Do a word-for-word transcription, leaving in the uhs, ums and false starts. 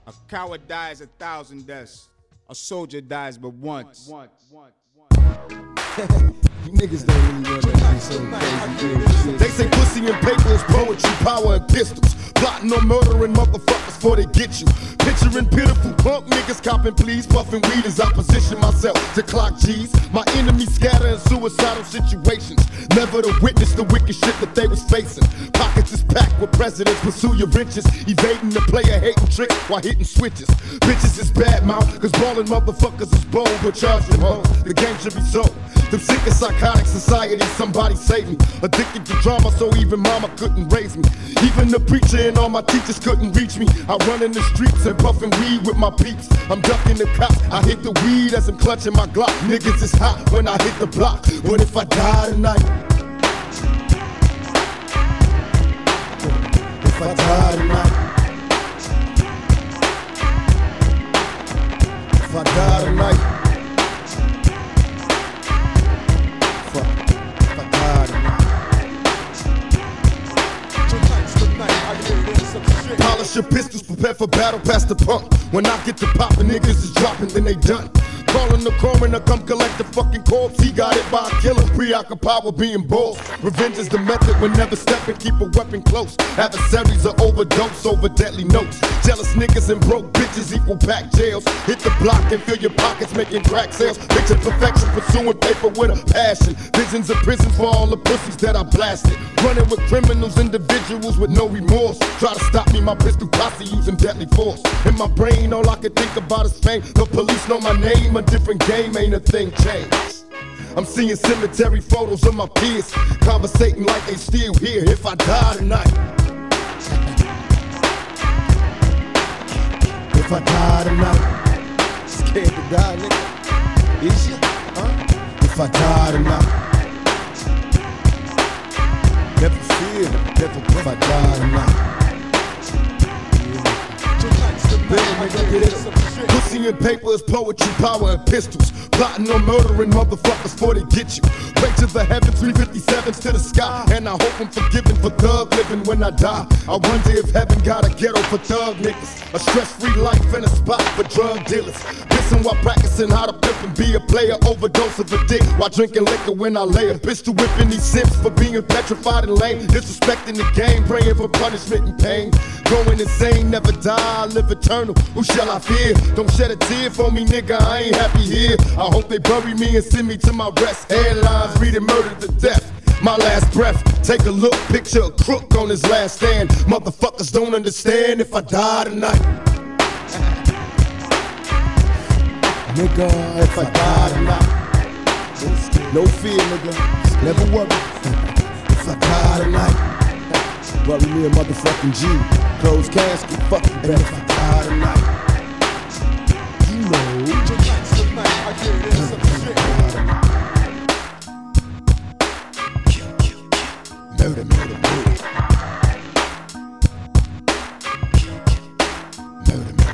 A coward dies a thousand deaths. A soldier dies but once. You niggas don't really want to do some crazy shit. They say pussy and paper is poetry, power and pistols. Plotting on murdering motherfuckers before they get you. Picturing pitiful punk niggas copping please, puffing weed as I position myself to clock G's. My enemies scatter in suicidal situations, never to witness the wicked shit that they was facing. Pockets is packed with presidents, pursue your riches, evading the player hating tricks while hitting switches. Bitches is bad mouth, cause ballin' motherfuckers is bold, but charge them home. The game should be sold. Them sick and psychotic society, somebody save me. Addicted to drama, so even mama couldn't raise me. Even the preacher and all my teachers couldn't reach me. I run in the streets and puffin' weed with my peeps. I'm ducking the cops, I hit the weed as I'm clutching my Glock. Niggas is hot when I hit the block. What if I die tonight? If I die tonight? If I die tonight? Polish your pistols, prepare for battle, past the pump. When I get to poppin', niggas is dropping, then they done. Calling the coroner, come collect the fucking corpse. He got it by a killer, preoccupied with being bold. Revenge is the method, when never stepping, keep a weapon close. Adversaries are overdose over deadly notes. Jealous niggas and broke bitches equal back jails. Hit the block and fill your pockets, making crack sales. Picture perfection, pursuing paper with a passion. Visions of prisons for all the pussies that I blasted. Running with criminals, individuals with no remorse. Try to stop me, my pistol posse using deadly force. In my brain, all I can think about is fame. The police know my name, a different game, ain't a thing changed. I'm seeing cemetery photos of my peers, conversating like they still here. If I die tonight, if I die tonight, scared to die, nigga. Is you? Huh? If I die tonight, never fear, never if I die tonight. Pussy and paper is poetry, power and pistols. Plotting on murdering motherfuckers before they get you. Pray to the heavens, three fifty-sevens to the sky. And I hope I'm forgiven for thug living when I die. I wonder if heaven got a ghetto for thug niggas. A stress-free life and a spot for drug dealers. Listen while practicing how to pimp and be a player. Overdose of a dick while drinking liquor when I lay a pistol whipping these simps for being petrified and lame. Disrespecting the game, praying for punishment and pain. Going insane, never die, live eternal. Who shall I fear? Don't shed a tear for me, nigga, I ain't happy here. I hope they bury me and send me to my rest. Headlines reading murder to death. My last breath, take a look, picture a crook on his last stand. Motherfuckers don't understand if I die tonight. Nigga, if I die tonight, no fear, nigga, never worry. If I die tonight, worry me a motherfucking G. Closed casket, fuck you, better if I die tonight. You know, murder, murder, murder. Murder, murder.